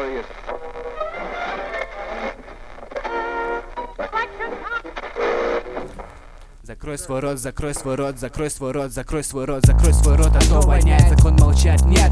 serious. Закрой свой рот, закрой свой рот, закрой свой рот, закрой свой рот, закрой свой рот, а то воняет, закон молчать нет.